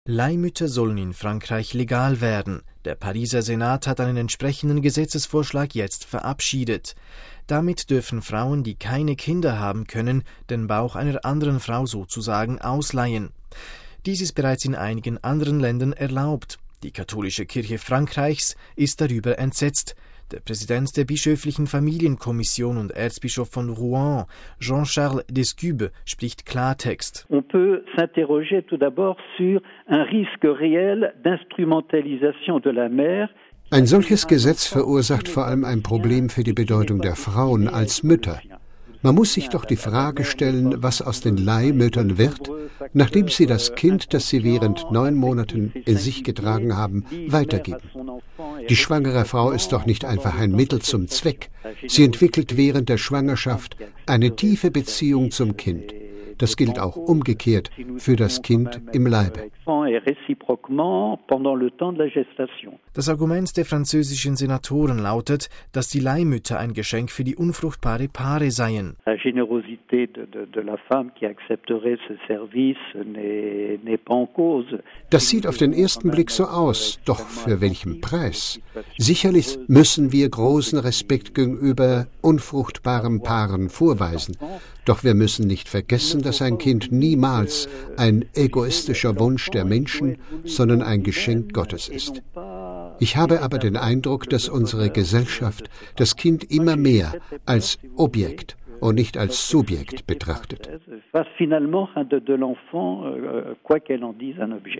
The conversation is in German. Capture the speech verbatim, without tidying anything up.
Leihmütter sollen in Frankreich legal werden. Der Pariser Senat hat einen entsprechenden Gesetzesvorschlag jetzt verabschiedet. Damit dürfen Frauen, die keine Kinder haben können, den Bauch einer anderen Frau sozusagen ausleihen. Dies ist bereits in einigen anderen Ländern erlaubt. Die katholische Kirche Frankreichs ist darüber entsetzt. Der Präsident der bischöflichen Familienkommission und Erzbischof von Rouen, Jean-Charles Descubes, spricht Klartext. On peut s'interroger tout d'abord sur un risque réel d'instrumentalisation de la mère. Ein solches Gesetz verursacht vor allem ein Problem für die Bedeutung der Frauen als Mütter. Man muss sich doch die Frage stellen, was aus den Leihmüttern wird, nachdem sie das Kind, das sie während neun Monaten in sich getragen haben, weitergeben. Die schwangere Frau ist doch nicht einfach ein Mittel zum Zweck. Sie entwickelt während der Schwangerschaft eine tiefe Beziehung zum Kind. Das gilt auch umgekehrt für das Kind im Leibe. Das Argument der französischen Senatoren lautet, dass die Leihmütter ein Geschenk für die unfruchtbare Paare seien. Das sieht auf den ersten Blick so aus, doch für welchen Preis? Sicherlich müssen wir großen Respekt gegenüber unfruchtbaren Paaren vorweisen. Doch wir müssen nicht vergessen, dass ein Kind niemals ein egoistischer Wunsch der Menschen, sondern ein Geschenk Gottes ist. Ich habe aber den Eindruck, dass unsere Gesellschaft das Kind immer mehr als Objekt und nicht als Subjekt betrachtet.